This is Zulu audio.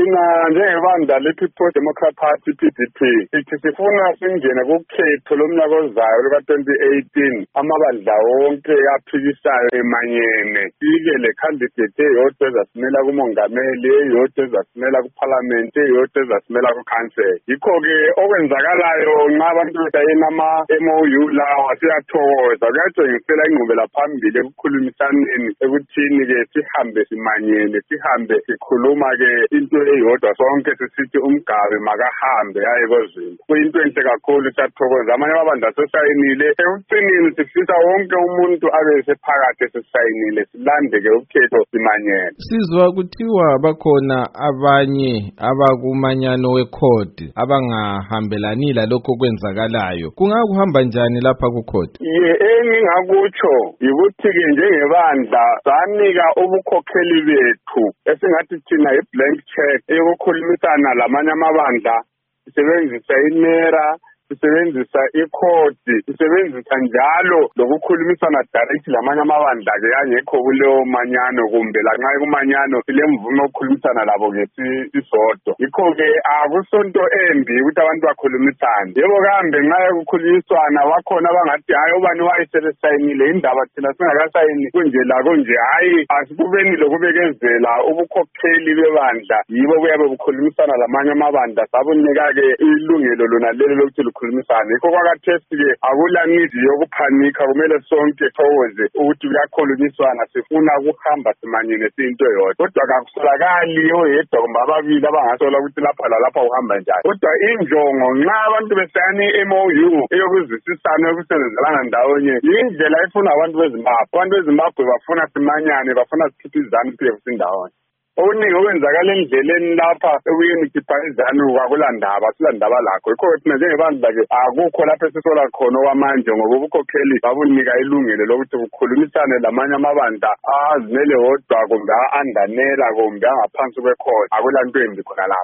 thina njengebandla le-People's Democratic Party PDP sithi sifuna singene kukhetho lomnyaka ozayo luka-2018 amabandla wonke aphikisayo emanyene sike le candidate eyodwa ezasimela kumongameli, eyodwa ezasimela kuphalamenti, eyodwa ezasimela kukhansela. Yikho-ke okwenzakalayo nxa abantu besayina ama-MOU lawa siyathokoza, kuyatshengisela ingqubela phambili ekukhulumisaneni ekuthini-ke sihambe simanyene, sihambe sikhuluma-ke into eyodwa sonke sisithi umgabe makahambe aye kozini. Kuyinto enhle kakhulu, siyathokoza. Amanye amabandla sesayinile, ekucineni sifisa wonke umuntu abe sephakathi sesayinile, silandeke ukhetho simanyene. Sizwa kuthiwa bakhona abanye abakumanyano wekhodi abangahambelani lalokho kwenzakalayo. Kungakuhamba njani lapha kukhodi? Engingakutsho yikuthi-ke njengebandla sanika ubukhokheli bethu esingathi thina i-blank check eyokukhulumisana lamanye amabandla, sisebenzisa inera, sisebenzisa ikhodi, sisebenzisa njalo lokukhulumisana direct lamanye amabandla-ke angekho kuleyo manyano, kumbe lanxa kumanyano silemvume yokukhulumisana labo-ke sisodwa. Yikho-ke akusonto embi ukuthi abantu bakhulumisane. Yebo kambe nxa yokukhulumisana bakhona abangathi hayi ubani wayesebesayinile indaba thina singakasayini kunje lakunje. Hayi, asikubeni lokubekezela ubukhokheli bebandla yibo buyabe bukhulumisana lamanye amabandla sabunika-ke ilungelo lona lelo lokuthi khulumisana. Yikho kwakathesi-ke akula need yokuphanika, kumele sonke thokoze ukuthi kuyakhulunyiswana, sifuna ukuhamba simanyene siyinto eyodwa. Kodwa kakusolakali oyedwa kumbe ababili abangasola ukuthi lapha lalapha uhamba njani. Kodwa injongo nxa abantu besayana i-MOU eyokuzwisisana yokusebenzelana ndawonye yindlela efuna abantu beZimbabwe. Abantu beZimbabwe bafuna simanyane, bafuna sikhiphe izanu siye kusindawonye. Okuningi okwenzakala endleleni lapha ekuyeni khipha izanu akulandaba, silandaba lakho. Yikho thina njengebandla-ke akukho lapho esisola khona okwamanje, ngoba ubukhokheli babunika ilungelo lokuthi kukhulumisane lamanye amabandla azimele wodwa kumbe andanela kumbe angaphansi kwekhodi. Akulanto embi khona lapho.